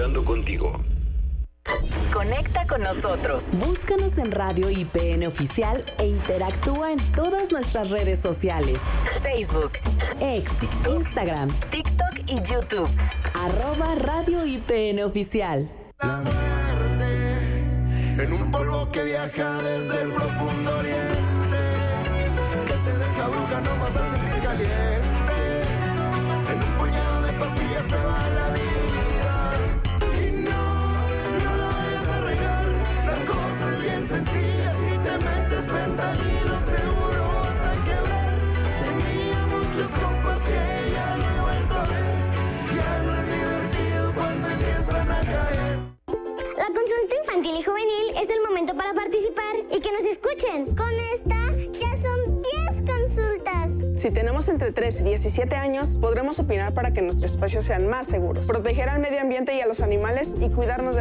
conectando contigo. Conecta con nosotros. Búscanos en Radio IPN Oficial e interactúa en todas nuestras redes sociales. Facebook, X, Instagram, TikTok y YouTube. @Radio IPN Oficial. La muerte en un polvo que viaja desde el profundo oriente, que te deja bruja, no vas a sentir caliente. En un puñado de pastillas se va la vida. Y no lo vayas a regar. La cosa es bien sencilla. Si te metes fentanilo seguro vas a quebrar. Tenía muchos compas que ya no he vuelto a ver. Ya no es divertido cuando empiezan a caer. La consulta infantil y juvenil es el momento para participar y que nos escuchen. Con esta ya son 10 consultas. Si tenemos entre 3 y 17 años, podremos opinar para que nuestros espacios sean más seguros, proteger al medio ambiente y a los animales y cuidarnos de